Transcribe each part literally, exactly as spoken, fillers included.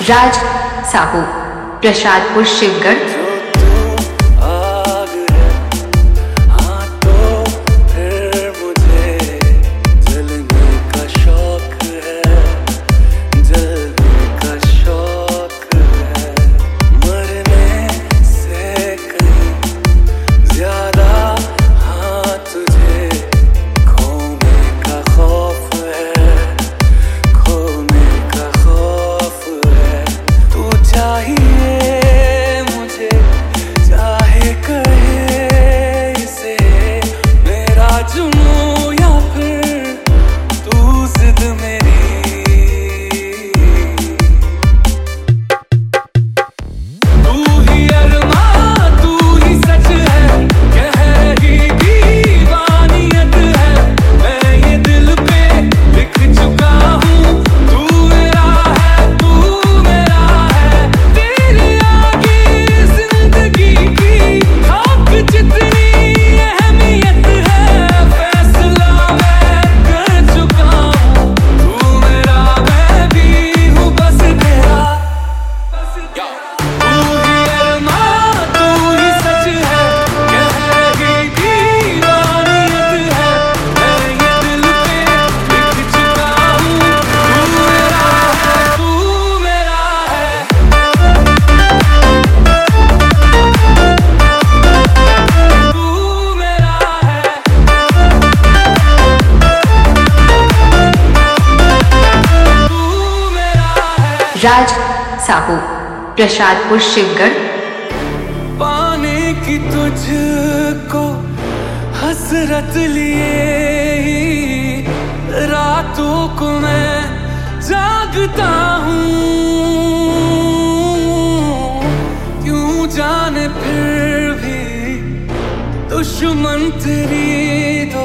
राज साहू, प्रसादपुर, शिवगढ़। राज साहू, प्रसादपुर, शिवगढ़। पाने की तुझको हसरत लिए ही रातों को मैं जागता हूँ, क्यों जाने फिर भी दुश्मन तेरी दो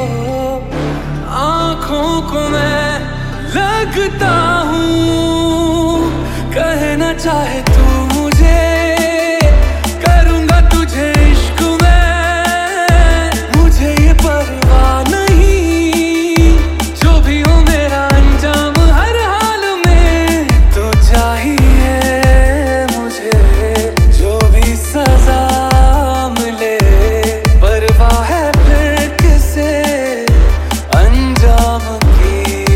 आँखों को मैं लगता हूँ। कहना चाहे तू मुझे, करूँगा तुझे इश्क में, मुझे ये परवाह नहीं, जो भी हो मेरा अंजाम हर हाल में। तो चाहिए मुझे जो भी सजा मिले, परवाह है फिर किसे अंजाम की।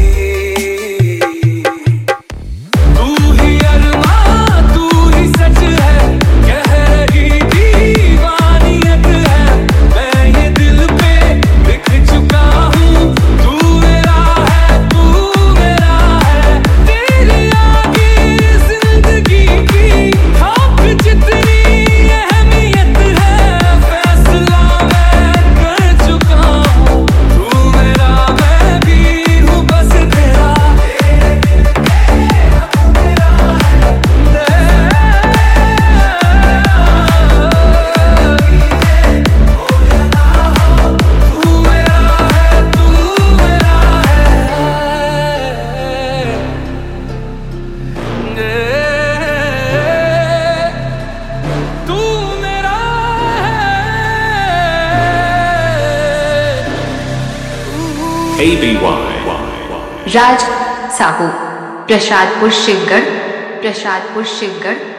A B Y Raj Sahu, Prasadpur, Shivgarh, Prasadpur, Shivgarh.